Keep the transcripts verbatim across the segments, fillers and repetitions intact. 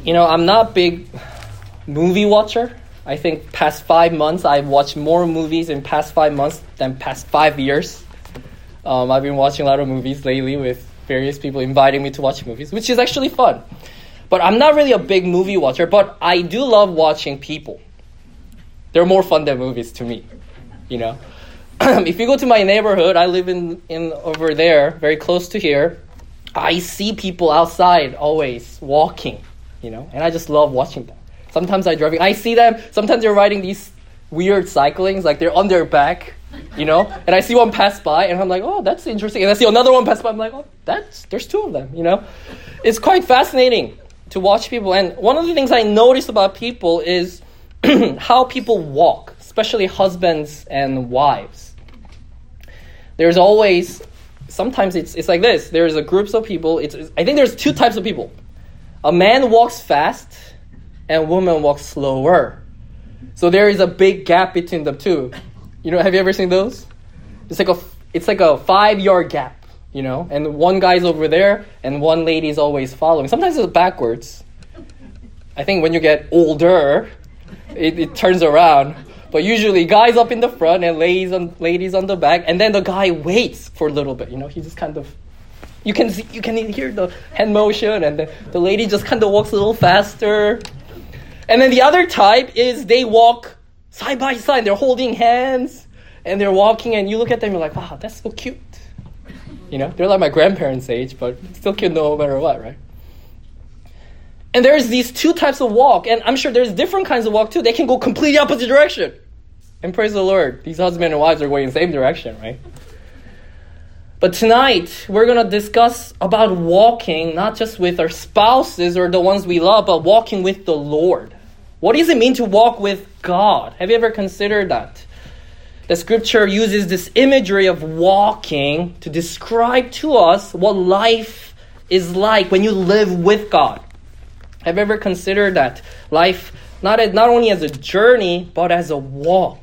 You know, I'm not a big movie watcher. I think past five months, I've watched more movies in past five months than past five years. Um, I've been watching a lot of movies lately with various people inviting me to watch movies, which is actually fun. But I'm not really a big movie watcher, but I do love watching people. They're more fun than movies to me, you know. If you go to my neighborhood, I live in, in over there, very close to here. I see people outside always walking, you know, and I just love watching them. Sometimes I drive, I see them, sometimes they're riding these weird cyclings, like they're on their back, you know, and I see one pass by, and I'm like, oh, that's interesting. And I see another one pass by, I'm like, oh, that's, there's two of them, you know. It's quite fascinating to watch people. And one of the things I notice about people is how people walk, especially husbands and wives. There's always, sometimes it's it's like this. There's a group of people. It's, it's I think there's two types of people. A man walks fast, and a woman walks slower. So there is a big gap between the two. You know, have you ever seen those? It's like a it's like a five yard gap. You know, and one guy's over there, and one lady's always following. Sometimes it's backwards. I think when you get older, it, it turns around. But usually, guys up in the front and ladies on ladies on the back, and then the guy waits for a little bit. You know, he just kind of, you can see, you can hear the hand motion, and the, the lady just kind of walks a little faster. And then the other type is they walk side by side. They're holding hands, and they're walking, and you look at them, you're like, wow, that's so cute. You know, they're like my grandparents' age, but still cute no matter what, right? And there's these two types of walk, and I'm sure there's different kinds of walk too. They can go completely opposite direction. And praise the Lord, these husband and wives are going in the same direction, right? But tonight, we're going to discuss about walking, not just with our spouses or the ones we love, but walking with the Lord. What does it mean to walk with God? Have you ever considered that? The scripture uses this imagery of walking to describe to us what life is like when you live with God. Have you ever considered that? Life, not as, not only as a journey, but as a walk.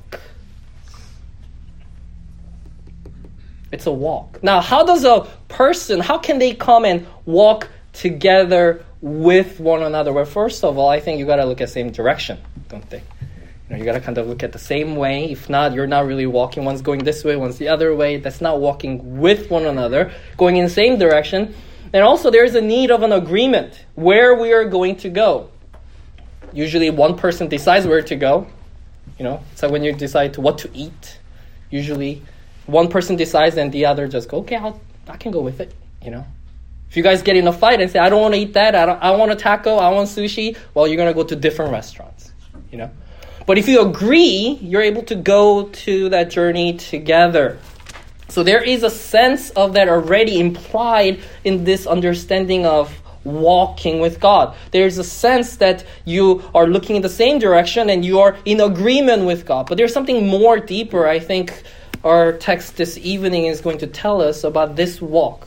It's a walk. Now, how does a person, how can they come and walk together with one another? Well, first of all, I think you got to look at the same direction, don't they? You know, you got to kind of look at the same way. If not, you're not really walking. One's going this way, one's the other way. That's not walking with one another, going in the same direction. And also, there's a need of an agreement where we are going to go. Usually, one person decides where to go. You know, it's like when you decide to what to eat. Usually, one person decides and the other just go, okay, I'll, I can go with it, you know. If you guys get in a fight and say, I don't want to eat that, I, don't, I want a taco, I want sushi, well, you're going to go to different restaurants, you know. But if you agree, you're able to go to that journey together. So there is a sense of that already implied in this understanding of walking with God. There's a sense that you are looking in the same direction and you are in agreement with God. But there's something more deeper, I think, our text this evening is going to tell us about this walk,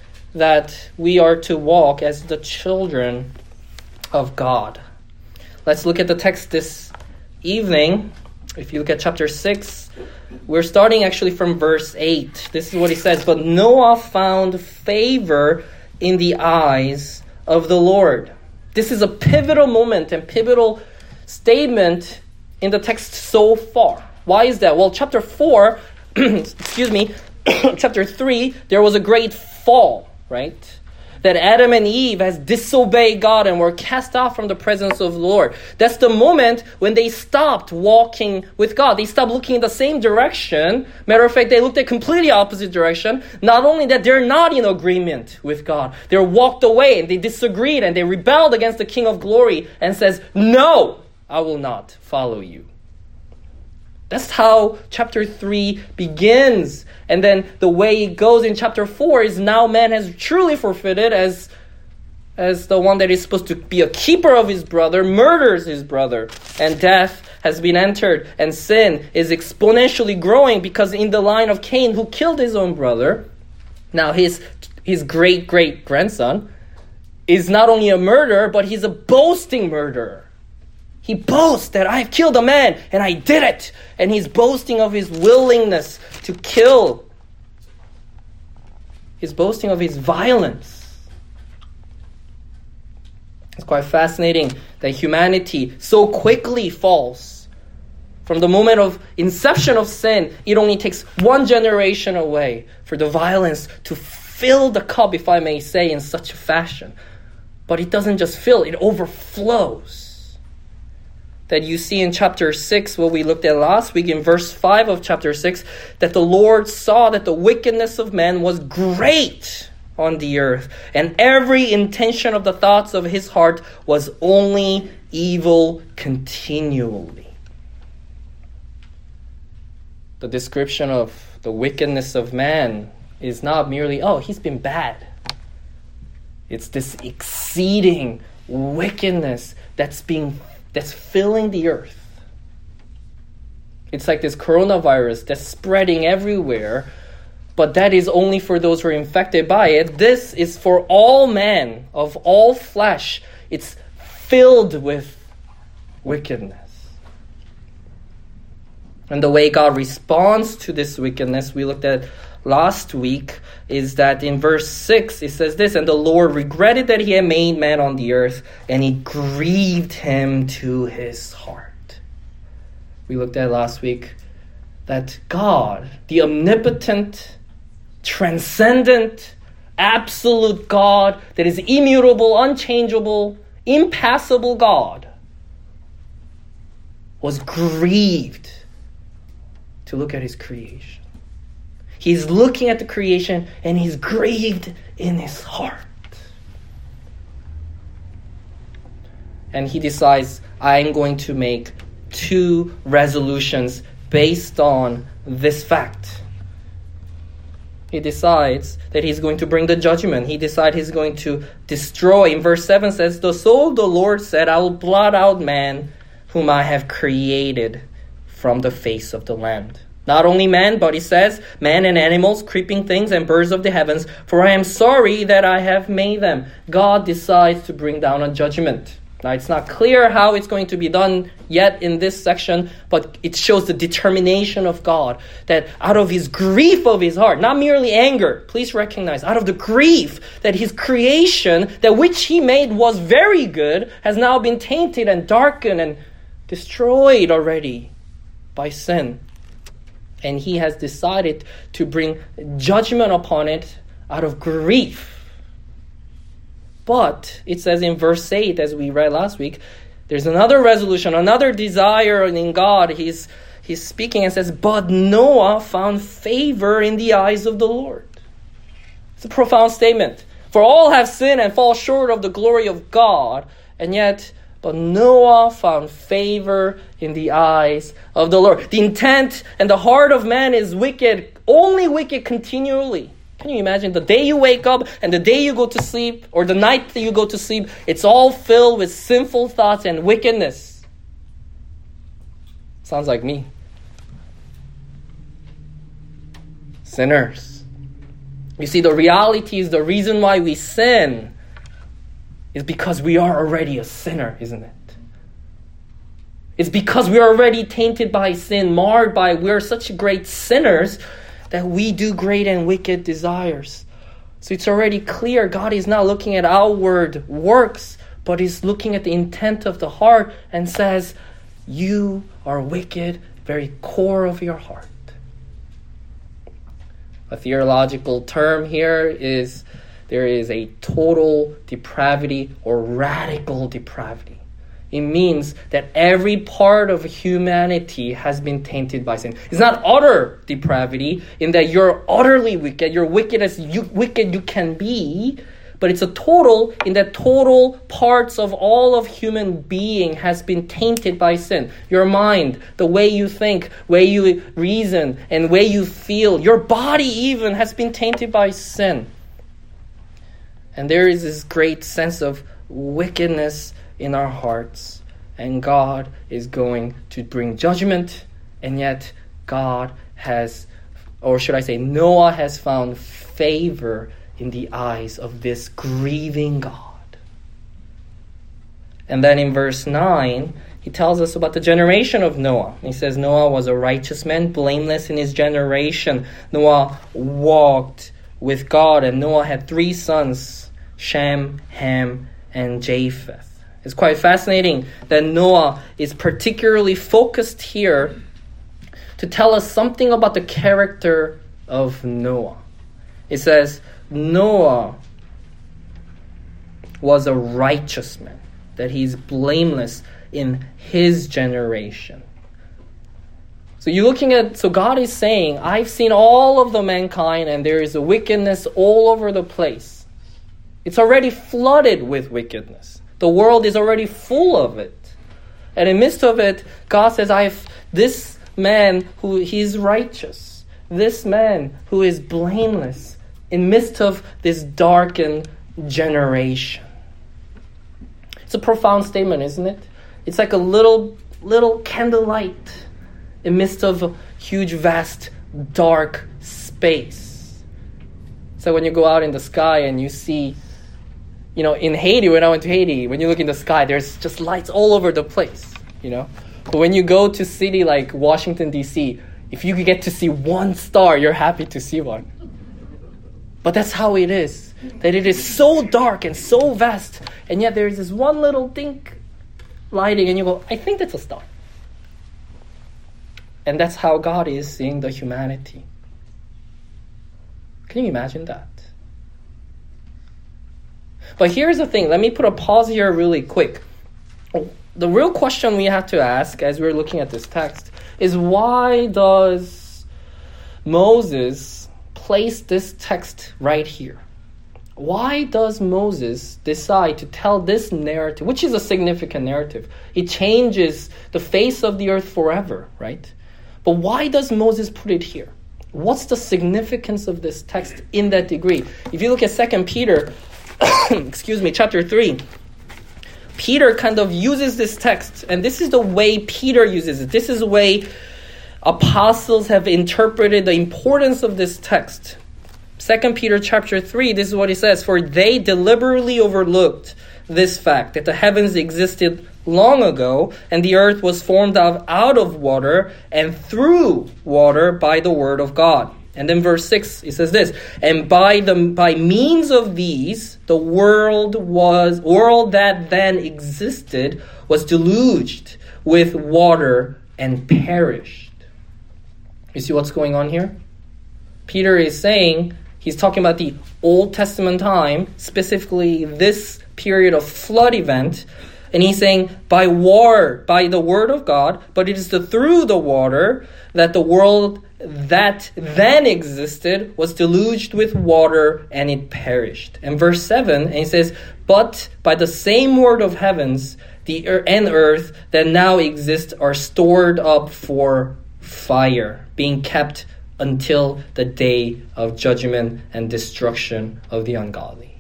that we are to walk as the children of God. Let's look at the text this evening. If you look at chapter six, we're starting actually from verse eight. This is what he says, "But Noah found favor in the eyes of the Lord." This is a pivotal moment and pivotal statement in the text so far. Why is that? Well, chapter four, excuse me, chapter three, there was a great fall, right? That Adam and Eve has disobeyed God and were cast out from the presence of the Lord. That's the moment when they stopped walking with God. They stopped looking in the same direction. Matter of fact, they looked at completely opposite direction. Not only that, they're not in agreement with God. They walked away and they disagreed and they rebelled against the King of Glory and says, "No, I will not follow you." That's how chapter three begins. And then the way it goes in chapter four is now man has truly forfeited as, as the one that is supposed to be a keeper of his brother, murders his brother. And death has been entered. And sin is exponentially growing because in the line of Cain, who killed his own brother, now his, his great-great-grandson is not only a murderer, but he's a boasting murderer. He boasts that I've killed a man and I did it. And he's boasting of his willingness to kill. He's boasting of his violence. It's quite fascinating that humanity so quickly falls. From the moment of inception of sin, it only takes one generation away for the violence to fill the cup, if I may say, in such a fashion. But it doesn't just fill, it overflows. That you see in chapter six, what we looked at last week, in verse five of chapter six, that the Lord saw that the wickedness of man was great on the earth, and every intention of the thoughts of his heart was only evil continually. The description of the wickedness of man is not merely, oh, he's been bad. It's this exceeding wickedness that's being that's filling the earth. It's like this coronavirus that's spreading everywhere, but that is only for those who are infected by it. This is for all men of all flesh. It's filled with wickedness. And the way God responds to this wickedness, we looked at last week, is that in verse six, it says this, and the Lord regretted that he had made man on the earth, and it grieved him to his heart. We looked at last week that God, the omnipotent, transcendent, absolute God, that is immutable, unchangeable, impassible God, was grieved to look at his creation. He's looking at the creation and he's grieved in his heart. And he decides, I'm going to make two resolutions based on this fact. He decides that he's going to bring the judgment. He decides he's going to destroy. In verse seven says, so the Lord said, I will blot out man whom I have created from the face of the land. Not only man, but he says, man and animals, creeping things, and birds of the heavens, for I am sorry that I have made them. God decides to bring down a judgment. Now, it's not clear how it's going to be done yet in this section, but it shows the determination of God, that out of his grief of his heart, not merely anger, please recognize, out of the grief that his creation, that which he made was very good, has now been tainted and darkened and destroyed already by sin. And he has decided to bring judgment upon it out of grief. But it says in verse eight, as we read last week, there's another resolution, another desire in God. He's, he's speaking and says, but Noah found favor in the eyes of the Lord. It's a profound statement. For all have sinned and fall short of the glory of God, and yet but Noah found favor in the eyes of the Lord. The intent and the heart of man is wicked, only wicked continually. Can you imagine the day you wake up and the day you go to sleep, or the night that you go to sleep, it's all filled with sinful thoughts and wickedness. Sounds like me. Sinners. You see, the reality is the reason why we sin is because we are already a sinner, isn't it? It's because we are already tainted by sin, marred by, we're such great sinners that we do great and wicked desires. So it's already clear God is not looking at outward works, but He's looking at the intent of the heart and says, you are wicked, very core of your heart. A theological term here is there is a total depravity or radical depravity. It means that every part of humanity has been tainted by sin. It's not utter depravity in that you're utterly wicked, you're wicked as you, wicked you can be, but it's a total in that total parts of all of human being has been tainted by sin. Your mind, the way you think, way you reason, and way you feel, your body even has been tainted by sin. And there is this great sense of wickedness in our hearts. And God is going to bring judgment. And yet God has, or should I say, Noah has found favor in the eyes of this grieving God. And then in verse nine, he tells us about the generation of Noah. He says Noah was a righteous man, blameless in his generation. Noah walked with God, and Noah had three sons, Shem, Ham, and Japheth. It's quite fascinating that Noah is particularly focused here to tell us something about the character of Noah. It says, Noah was a righteous man, that he's blameless in his generation. So you're looking at, so God is saying, I've seen all of the mankind and there is a wickedness all over the place. It's already flooded with wickedness. The world is already full of it. And in the midst of it, God says, I've this man who he's righteous, this man who is blameless in midst of this darkened generation. It's a profound statement, isn't it? It's like a little little candlelight in midst of a huge, vast, dark space. So when you go out in the sky and you see, you know, in Haiti, when I went to Haiti, when you look in the sky, there's just lights all over the place, you know. But when you go to a city like Washington, D C, if you get to see one star, you're happy to see one. But that's how it is, that it is so dark and so vast, and yet there is this one little thing lighting, and you go, I think that's a star. And that's how God is seeing the humanity. Can you imagine that? But here's the thing. Let me put a pause here really quick. The real question we have to ask as we're looking at this text is, why does Moses place this text right here? Why does Moses decide to tell this narrative, which is a significant narrative? It changes the face of the earth forever, right? But why does Moses put it here? What's the significance of this text in that degree? If you look at Second Peter, excuse me, chapter three, Peter kind of uses this text, and this is the way Peter uses it. This is the way apostles have interpreted the importance of this text. Second Peter chapter three, this is what he says, for they deliberately overlooked this fact, that the heavens existed long ago, and the earth was formed of, out of water and through water by the word of God. And then verse six, it says this, and by the by means of these, the world was world that then existed was deluged with water and perished. You see what's going on here? Peter is saying, he's talking about the Old Testament time, specifically this period of flood event. And he's saying, by war, by the word of God, but it is the, through the water that the world that then existed was deluged with water and it perished. And verse seven, and he says, but by the same word of heavens, the earth and earth that now exist are stored up for fire, being kept until the day of judgment and destruction of the ungodly.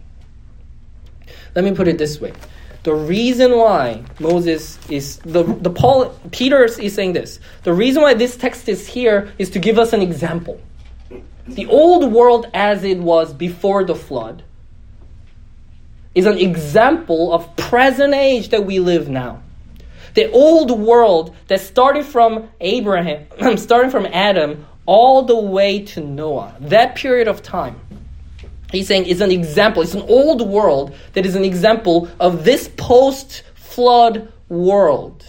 Let me put it this way. The reason why Moses is, the, the Paul, Peter is saying this. The reason why this text is here is to give us an example. The old world as it was before the flood is an example of present age that we live now. The old world that started from Abraham, starting from Adam, all the way to Noah, that period of time, he's saying is an example. It's an old world that is an example of this post-flood world.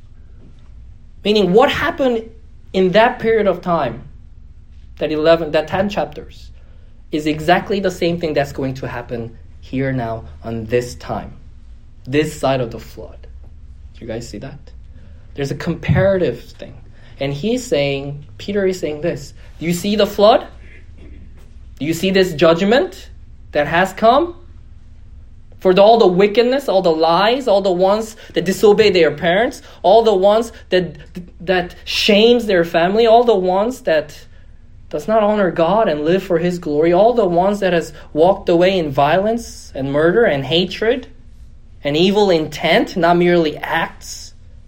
Meaning, what happened in that period of time, that eleven, that ten chapters, is exactly the same thing that's going to happen here now on this time, this side of the flood. Do you guys see that? There's a comparative thing. And he's saying, Peter is saying this. Do you see the flood? Do you see this judgment that has come? For the, all the wickedness, all the lies, all the ones that disobey their parents, all the ones that that shames their family, all the ones that does not honor God and live for His glory, all the ones that has walked away in violence and murder and hatred and evil intent, not merely acts.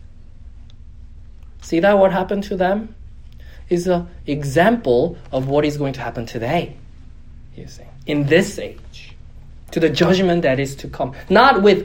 See that what happened to them is an example of what is going to happen today. You see, in this age, to the judgment that is to come. Not with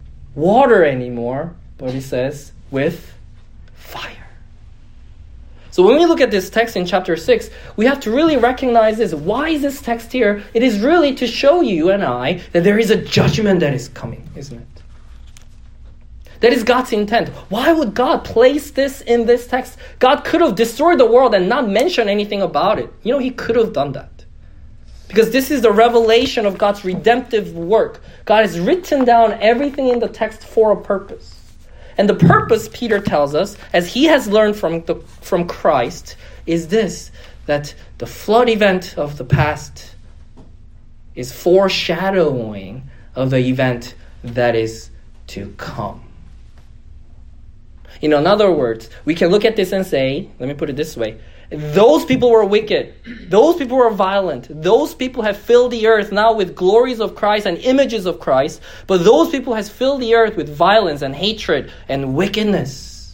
water anymore, but he says with fire. So when we look at this text in chapter six, we have to really recognize this. Why is this text here? It is really to show you and I that there is a judgment that is coming, isn't it? That is God's intent. Why would God place this in this text? God could have destroyed the world and not mention anything about it. You know, he could have done that. Because this is the revelation of God's redemptive work. God has written down everything in the text for a purpose. And the purpose, Peter tells us, as he has learned from, the, from Christ, is this, that the flood event of the past is foreshadowing of the event that is to come. You know, in other words, we can look at this and say, let me put it this way, those people were wicked. Those people were violent. Those people have filled the earth now with glories of Christ and images of Christ. But those people has filled the earth with violence and hatred and wickedness.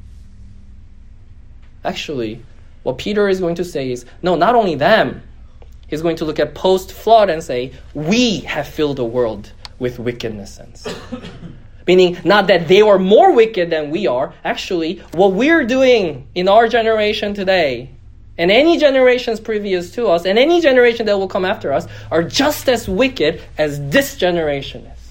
Actually, what Peter is going to say is, no, not only them. He's going to look at post-flood and say, we have filled the world with wickedness and sin. Meaning, not that they were more wicked than we are. Actually, what we're doing in our generation today, and any generations previous to us, and any generation that will come after us, are just as wicked as this generation is.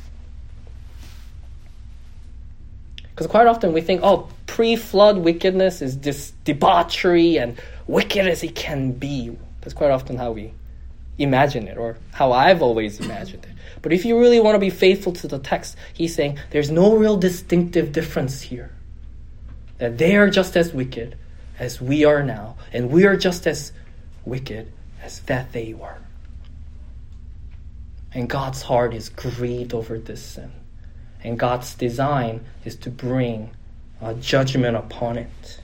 Because quite often we think, oh, pre-flood wickedness is this debauchery and wicked as it can be. That's quite often how we imagine it, or how I've always imagined it. But if you really want to be faithful to the text, he's saying there's no real distinctive difference here. That they are just as wicked as we are now, and we are just as wicked as that they were. And God's heart is grieved over this sin. And God's design is to bring a judgment upon it.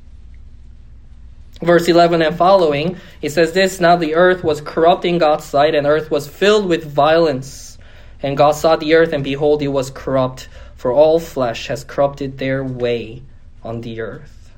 Verse eleven and following, it says this, now the earth was corrupt in God's sight, and earth was filled with violence. And God saw the earth, and behold, it was corrupt, for all flesh has corrupted their way on the earth.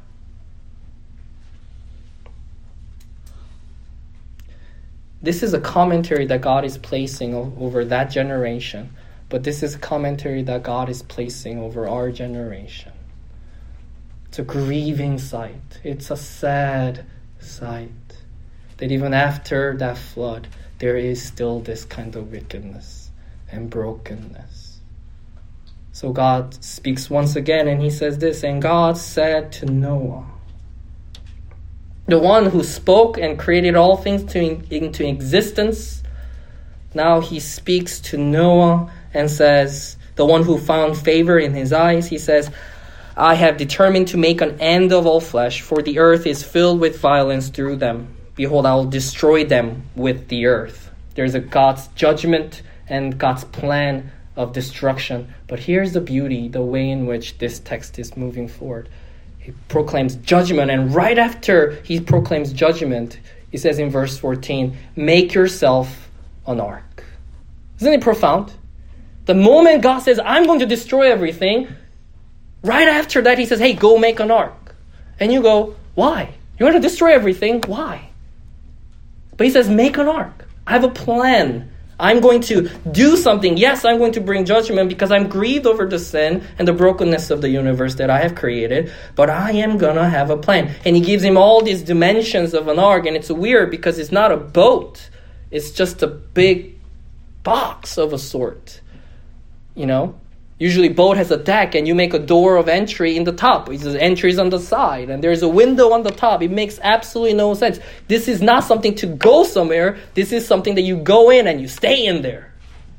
This is a commentary that God is placing over that generation, but this is a commentary that God is placing over our generation. It's a grieving sight. It's a sad sight that even after that flood, there is still this kind of wickedness and brokenness. So God speaks once again, and he says this, and God said to Noah, the one who spoke and created all things to, into existence, now he speaks to Noah and says, the one who found favor in his eyes, he says, I have determined to make an end of all flesh, for the earth is filled with violence through them. Behold, I will destroy them with the earth. There's a God's judgment and God's plan of destruction. But here's the beauty, the way in which this text is moving forward. He proclaims judgment, and right after he proclaims judgment, he says in verse fourteen, make yourself an ark. Isn't it profound? The moment God says, I'm going to destroy everything, right after that he says, hey, go make an ark. And you go, why? You're going to destroy everything? Why? But he says, make an ark. I have a plan. I'm going to do something. Yes, I'm going to bring judgment because I'm grieved over the sin and the brokenness of the universe that I have created. But I am going to have a plan. And he gives him all these dimensions of an ark. And it's weird because it's not a boat. It's just a big box of a sort. You know? Usually boat has a deck and you make a door of entry in the top. It says entries on the side and there's a window on the top. It makes absolutely no sense. This is not something to go somewhere. This is something that you go in and you stay in there.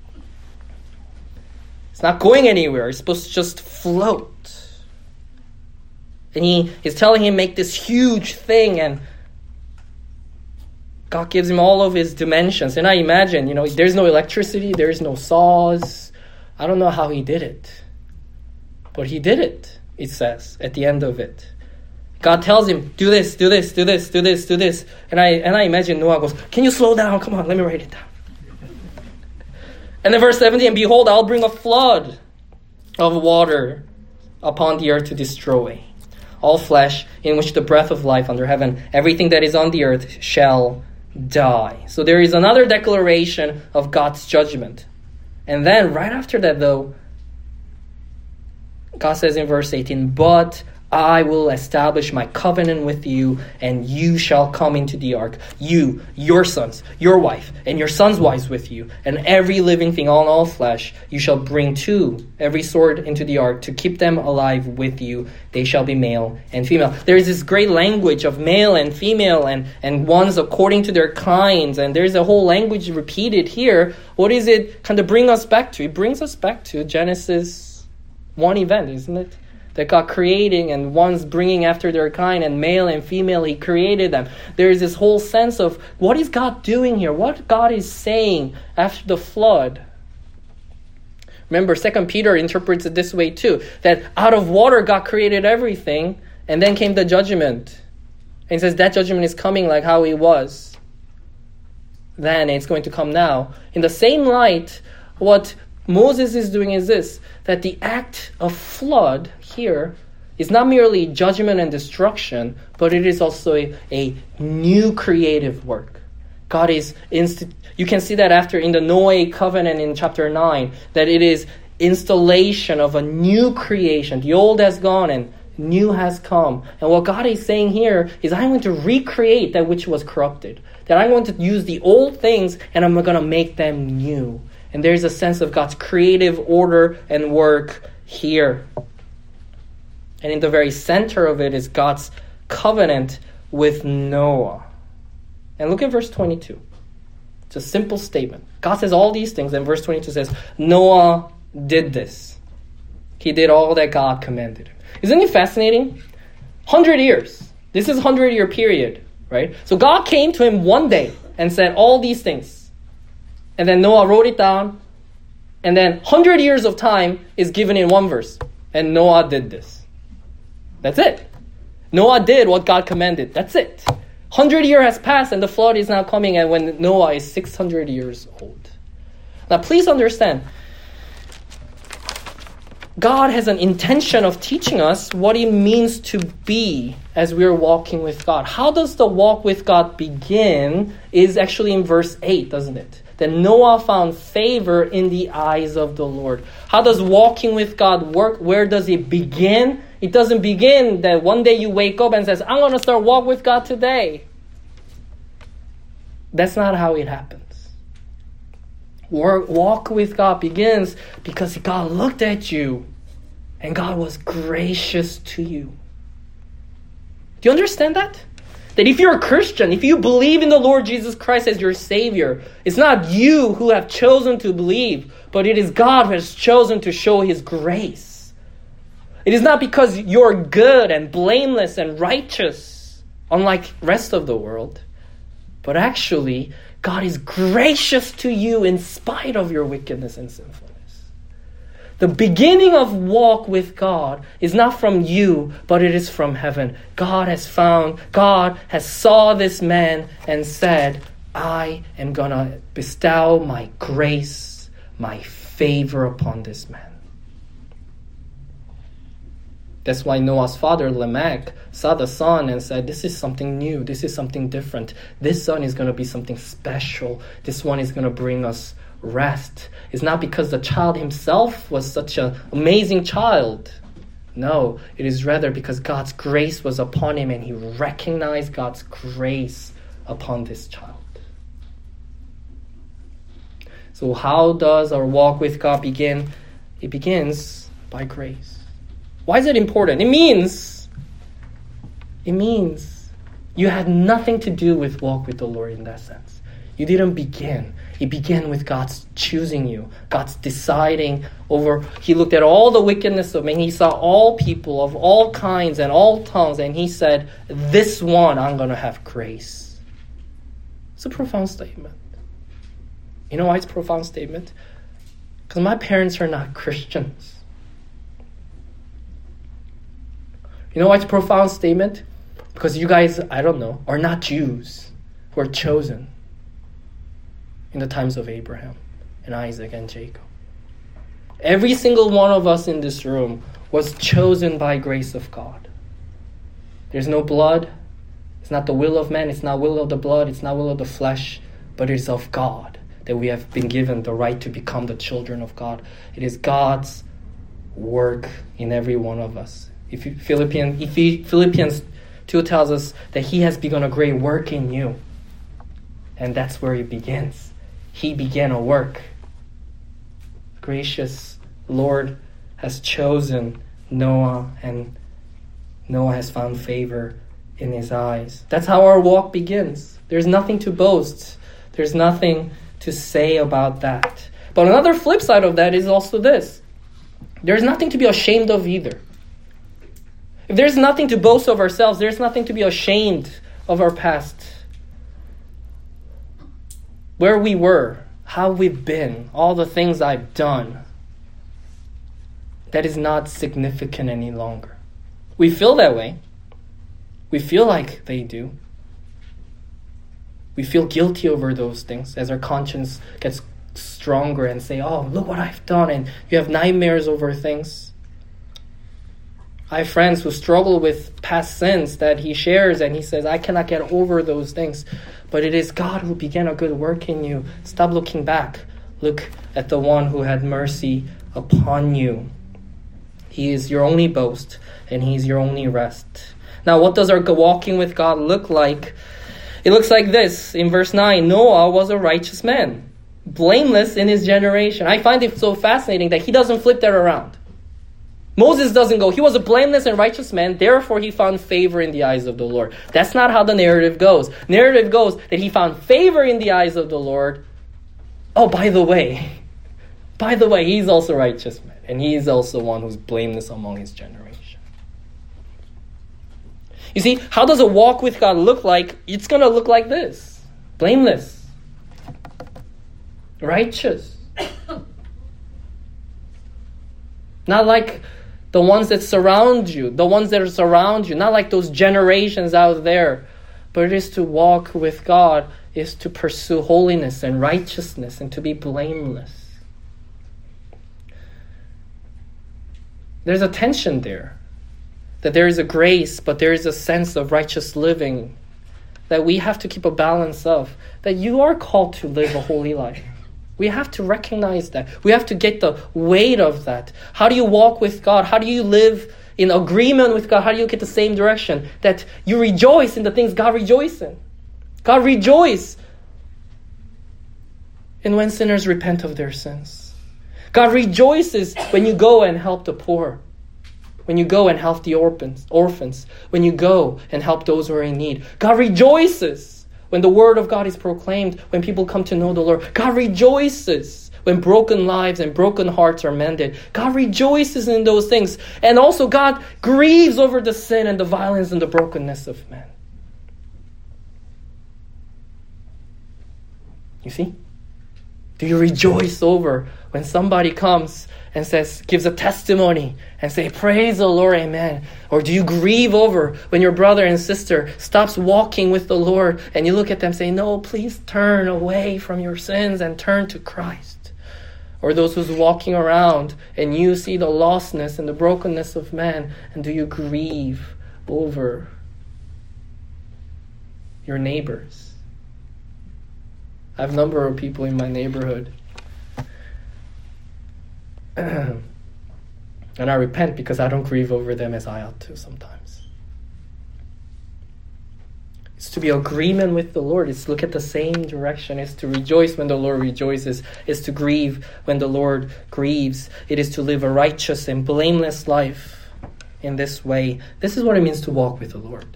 It's not going anywhere. It's supposed to just float. And he is telling him make this huge thing, and God gives him all of his dimensions. And I imagine, you know, there's no electricity, there's no saws. I don't know how he did it. But he did it, it says, at the end of it. God tells him, do this, do this, do this, do this, do this. And I and I imagine Noah goes, can you slow down? Come on, let me write it down. And then verse seventeen, and behold, I'll bring a flood of water upon the earth to destroy all flesh in which the breath of life under heaven, everything that is on the earth shall die. So there is another declaration of God's judgment. And then right after that, though, God says in verse eighteen, but I will establish my covenant with you, and you shall come into the ark. You, your sons, your wife, and your sons' wives with you, and every living thing on all flesh you shall bring to every sort into the ark to keep them alive with you. They shall be male and female. There is this great language of male and female, and, and ones according to their kinds, and there's a whole language repeated here. What is it kind of bring us back to? It brings us back to Genesis one event, isn't it? That God creating and one's bringing after their kind, and male and female, he created them. There is this whole sense of what is God doing here? What God is saying after the flood. Remember, Second Peter interprets it this way too, that out of water God created everything, and then came the judgment. And he says that judgment is coming like how it was then, it's going to come now. In the same light, what Moses is doing is this, that the act of flood here is not merely judgment and destruction, but it is also a, a new creative work. God is, inst- you can see that after in the Noah covenant in chapter nine, that it is installation of a new creation. The old has gone and new has come. And what God is saying here is, I'm going to recreate that which was corrupted. That I'm going to use the old things and I'm going to make them new. And there's a sense of God's creative order and work here. And in the very center of it is God's covenant with Noah. And look at verse twenty-two. It's a simple statement. God says all these things, and verse twenty-two says, Noah did this. He did all that God commanded him. Isn't it fascinating? one hundred years. This is a hundred-year period, right? So God came to him one day and said all these things. And then Noah wrote it down. And then one hundred years of time is given in one verse. And Noah did this. That's it. Noah did what God commanded. That's it. one hundred years has passed and the flood is now coming, and when Noah is six hundred years old. Now please understand, God has an intention of teaching us what it means to be as we are walking with God. How does the walk with God begin is actually in verse eight, doesn't it? That Noah found favor in the eyes of the Lord. How does walking with God work? Where does it begin? It doesn't begin that one day you wake up and says, I'm going to start walk with God today. That's not how it happens. Walk with God begins because God looked at you and God was gracious to you. Do you understand that? That if you're a Christian, if you believe in the Lord Jesus Christ as your Savior, it's not you who have chosen to believe, but it is God who has chosen to show His grace. It is not because you're good and blameless and righteous, unlike the rest of the world, but actually, God is gracious to you in spite of your wickedness and sinfulness. The beginning of walk with God is not from you, but it is from heaven. God has found, God has saw this man and said, I am going to bestow my grace, my favor upon this man. That's why Noah's father, Lamech, saw the son and said, this is something new. This is something different. This son is going to be something special. This one is going to bring us rest. It's not because the child himself was such an amazing child. No, it is rather because God's grace was upon him and he recognized God's grace upon this child. So how does our walk with God begin? It begins by grace. Why is it important? It means, it means you had nothing to do with walk with the Lord in that sense. You didn't begin. It began with God's choosing you, God's deciding over. He looked at all the wickedness of man. He saw all people of all kinds and all tongues, and he said, this one I'm going to have grace. It's a profound statement. You know why it's a profound statement? Because my parents are not Christians. You know why it's a profound statement? Because you guys, I don't know, are not Jews who are chosen in the times of Abraham and Isaac and Jacob. Every single one of us in this room was chosen by grace of God. There's no blood. It's not the will of man. It's not will of the blood. It's not will of the flesh. But it is of God that we have been given the right to become the children of God. It is God's work in every one of us. If you, Philippians, if you, Philippians two tells us that he has begun a great work in you. And that's where it begins. He began a work. Gracious Lord has chosen Noah, and Noah has found favor in his eyes. That's how our walk begins. There's nothing to boast. There's nothing to say about that. But another flip side of that is also this. There's nothing to be ashamed of either. If there's nothing to boast of ourselves, there's nothing to be ashamed of our past. Where we were, how we've been, all the things I've done, that is not significant any longer. We feel that way. We feel like they do. We feel guilty over those things as our conscience gets stronger and say, oh, look what I've done. And you have nightmares over things. I have friends who struggle with past sins that he shares, and he says, I cannot get over those things. But it is God who began a good work in you. Stop looking back. Look at the one who had mercy upon you. He is your only boast, and he is your only rest. Now, what does our walking with God look like? It looks like this. In verse nine, Noah was a righteous man, blameless in his generation. I find it so fascinating that he doesn't flip that around. Moses doesn't go, he was a blameless and righteous man, therefore he found favor in the eyes of the Lord. That's not how the narrative goes. Narrative goes that he found favor in the eyes of the Lord. Oh, by the way, by the way, he's also a righteous man, and he is also one who's blameless among his generation. You see, how does a walk with God look like? It's going to look like this. Blameless. Righteous. Not like the ones that surround you, the ones that surround you, not like those generations out there. But it is to walk with God, is to pursue holiness and righteousness and to be blameless. There's a tension there. That there is a grace, but there is a sense of righteous living that we have to keep a balance of. That you are called to live a holy life. We have to recognize that. We have to get the weight of that. How do you walk with God? How do you live in agreement with God? How do you get the same direction? That you rejoice in the things God rejoices in. God rejoices in when sinners repent of their sins. God rejoices when you go and help the poor. When you go and help the orphans, orphans. When you go and help those who are in need. God rejoices when the word of God is proclaimed, when people come to know the Lord. God rejoices when broken lives and broken hearts are mended. God rejoices in those things. And also God grieves over the sin and the violence and the brokenness of men. You see? Do you rejoice over when somebody comes and says, gives a testimony and say, praise the Lord, amen? Or do you grieve over when your brother and sister stops walking with the Lord and you look at them and say, no, please turn away from your sins and turn to Christ? Or those who's walking around and you see the lostness and the brokenness of man, and do you grieve over your neighbors? I have a number of people in my neighborhood. And I repent because I don't grieve over them as I ought to sometimes. It's to be agreement with the Lord. It's to look at the same direction. It's to rejoice when the Lord rejoices. It's to grieve when the Lord grieves. It is to live a righteous and blameless life in this way. This is what it means to walk with the Lord.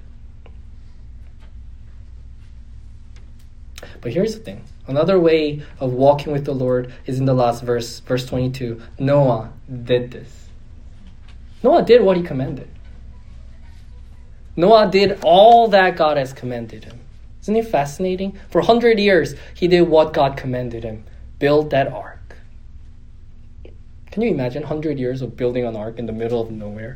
But here's the thing. Another way of walking with the Lord is in the last verse, verse twenty-two. Noah did this. Noah did what he commanded. Noah did all that God has commanded him. Isn't it fascinating? For one hundred years, he did what God commanded him. Build that ark. Can you imagine one hundred years of building an ark in the middle of nowhere?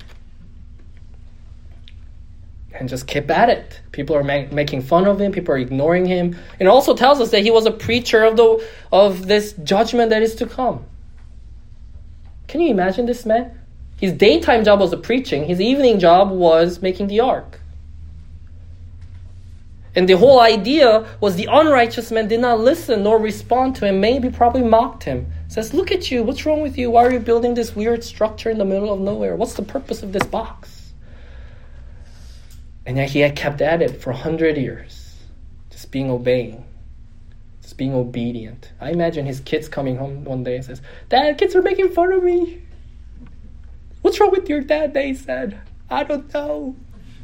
And just keep at it. People are ma- making fun of him. People are ignoring him. It also tells us that he was a preacher of the of this judgment that is to come. Can you imagine this man? His daytime job was the preaching. His evening job was making the ark. And the whole idea was the unrighteous man did not listen nor respond to him, maybe probably mocked him. Says, look at you, what's wrong with you? Why are you building this weird structure in the middle of nowhere? What's the purpose of this box? And yet he had kept at it for a hundred years, just being obeying, just being obedient. I imagine his kids coming home one day and says, Dad, kids are making fun of me. What's wrong with your dad? They said, I don't know.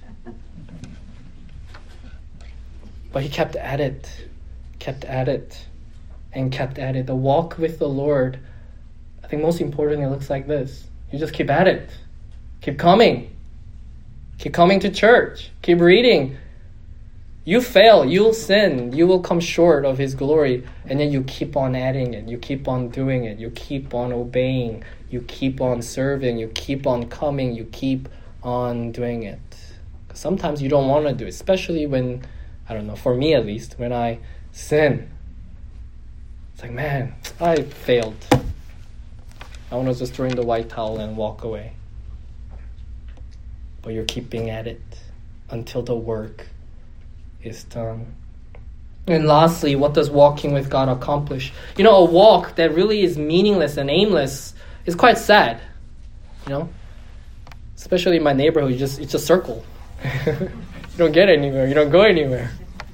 But he kept at it, kept at it, and kept at it. The walk with the Lord, I think most importantly, it looks like this. You just keep at it. Keep coming. Keep coming to church. Keep reading. You fail, you'll sin, you will come short of his glory, and then you keep on adding it. You keep on doing it. You keep on obeying. You keep on serving. You keep on coming. You keep on doing it. Sometimes you don't want to do it, especially when, I don't know, for me at least, when I sin. It's like, man, I failed. I want to just throw in the white towel and walk away. But you're keeping at it until the work is done. And lastly, what does walking with God accomplish? You know, a walk that really is meaningless and aimless is quite sad. You know, especially in my neighborhood, you just it's a circle. You don't get anywhere. You don't go anywhere.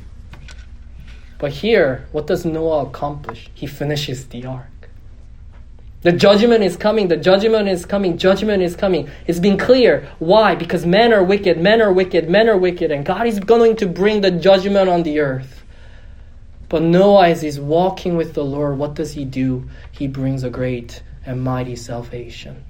But here, what does Noah accomplish? He finishes the ark. The judgment is coming. The judgment is coming. Judgment is coming. It's been clear. Why? Because men are wicked. Men are wicked. Men are wicked. And God is going to bring the judgment on the earth. But Noah, as he's walking with the Lord, what does he do? He brings a great and mighty salvation.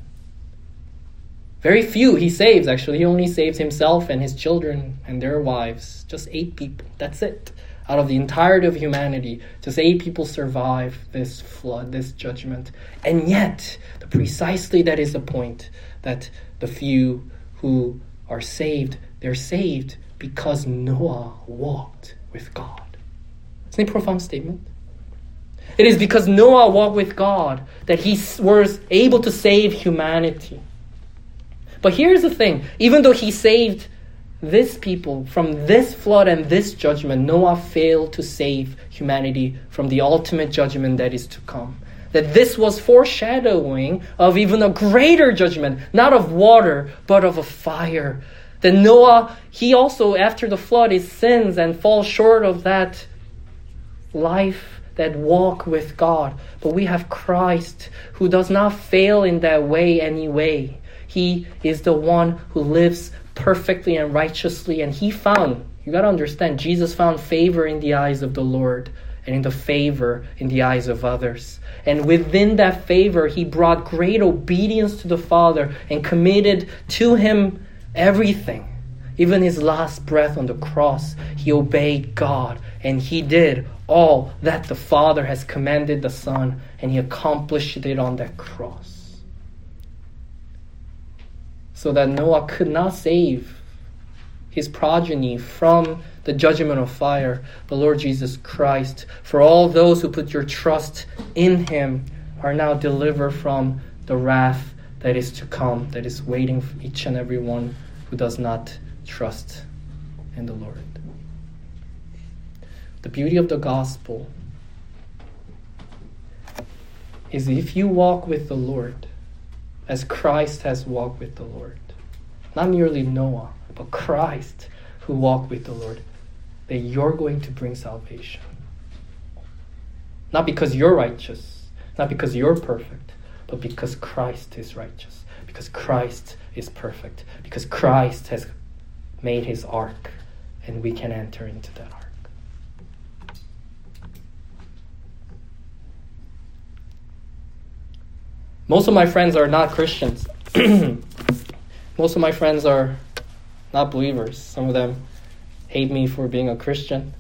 Very few he saves, actually. He only saves himself and his children and their wives. Just eight people. That's it. Out of the entirety of humanity, just eight people survive this flood, this judgment. And yet, the, precisely that is the point, that the few who are saved, they're saved because Noah walked with God. Isn't it a profound statement? It is because Noah walked with God that he was able to save humanity. But here's the thing, even though he saved this people from this flood and this judgment, Noah failed to save humanity from the ultimate judgment that is to come. That this was foreshadowing of even a greater judgment, not of water, but of a fire. That Noah, he also, after the flood, he sins and falls short of that life, that walk with God. But we have Christ, who does not fail in that way anyway. He is the one who lives perfectly and righteously, and he found, you got to understand, Jesus found favor in the eyes of the Lord and in the favor in the eyes of others. And within that favor, he brought great obedience to the Father and committed to him everything. Even his last breath on the cross, he obeyed God, and he did all that the Father has commanded the Son, and he accomplished it on that cross. So that Noah could not save his progeny from the judgment of fire, the Lord Jesus Christ, for all those who put your trust in him, are now delivered from the wrath that is to come, that is waiting for each and every one who does not trust in the Lord. The beauty of the gospel is if you walk with the Lord as Christ has walked with the Lord, not merely Noah, but Christ who walked with the Lord, that you're going to bring salvation. Not because you're righteous, not because you're perfect, but because Christ is righteous, because Christ is perfect, because Christ has made his ark, and we can enter into that ark. Most of my friends are not Christians. Most of my friends are not believers. Some of them hate me for being a Christian.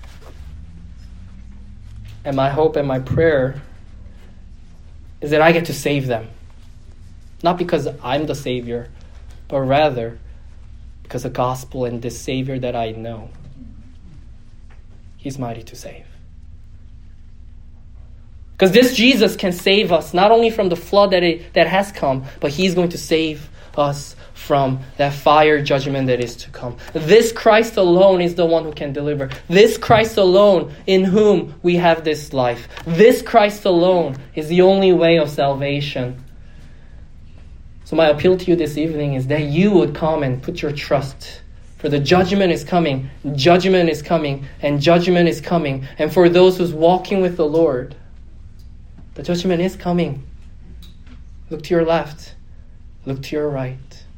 And my hope and my prayer is that I get to save them. Not because I'm the Savior, but rather because the gospel and this Savior that I know, he's mighty to save. Because this Jesus can save us, not only from the flood that, it, that has come, but he's going to save us from that fire judgment that is to come. This Christ alone is the one who can deliver. This Christ alone in whom we have this life. This Christ alone is the only way of salvation. So my appeal to you this evening is that you would come and put your trust. For the judgment is coming, judgment is coming, and judgment is coming. And for those who's walking with the Lord, the judgment is coming. Look to your left, look to your right.